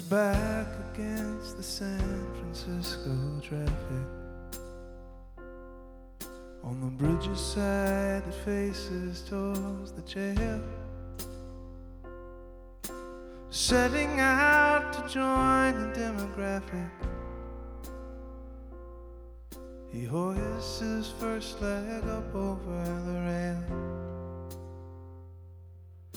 back against the San Francisco traffic. On the bridge's side that faces towards the jail, setting out to join the demographic. He hoists his first leg up over the rail.